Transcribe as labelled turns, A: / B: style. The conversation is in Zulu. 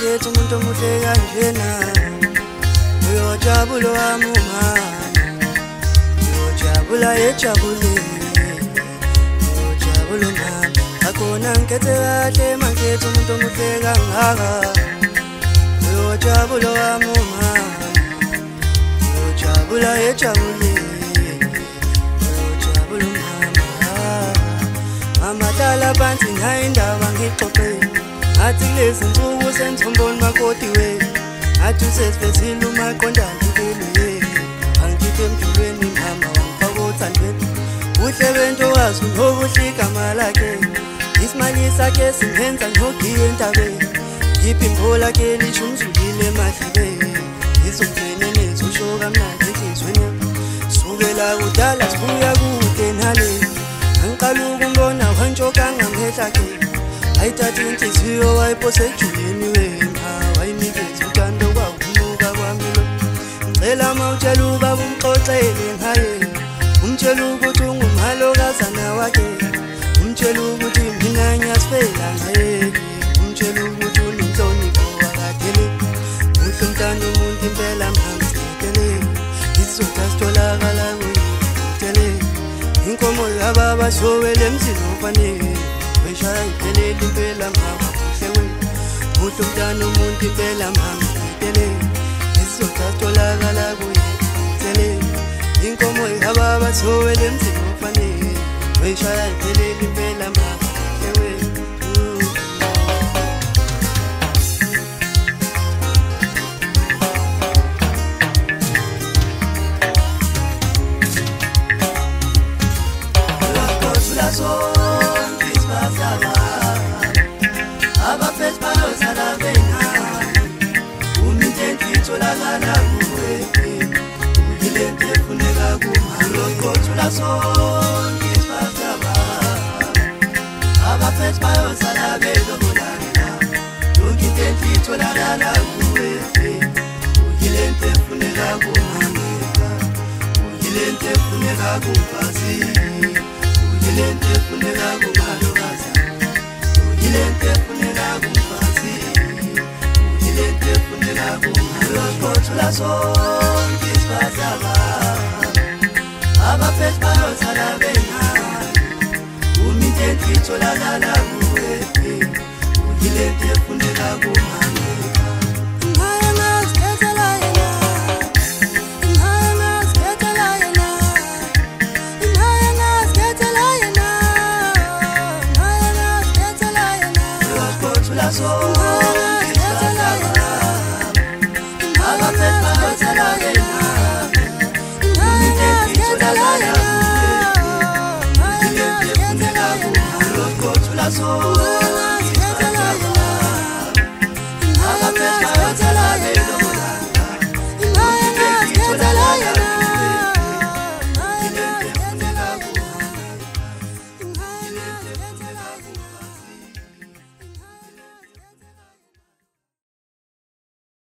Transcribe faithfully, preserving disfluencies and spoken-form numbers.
A: mangekhetha umuntu omuhle kanjena uyojabula wami umama uyojabula ejabulile uyojabula mama akhona ngikhethe kahle mangekhetha umuntu omuhle kangaka uyojabula wami umama uyojabula ejabulile uyojabula mama mama dala phansi ngayi indaba ngixoxele athi lezi nsuku senthomboni makoti we athi usesifezile umaqondana impilo ye angithe emjulweni mama wangifaka othandweni uhle bento wazi unobuhle igama lakhe isimali sakhe singenza ngihogiye entabeni yiphi imbo lakhe lisho umzulile emahlibeni izongena nezosho kamnandi enhlizweni sukela kudala sibuya kude nale angiqala ukumbona wantshoka ngamehla khe ayithatha inhliziyo wayiphose ejuleni wena wayinikeza uthando kwakumuka kwami lo ngicela mawutshela ubaba umxoxele ngaye umtshela ukuthi ungumalokazana wakhe umtshela ukuthi mina ngiyasifela ngaye umtshela ukuthi unomhlonipho wakadele uhle umntana umuntu impela mhamsitele isizotha sitholakala kuyitele inkomo yababa showele emzini ofanele weshaya iphelele impela mama kuhle we uhle umntana umuntu impela mama ngitele isizotha sitholakala kuyitele inkomo yababa showele emzini ofanele weshaya iphelele impela mama kuhle we
B: So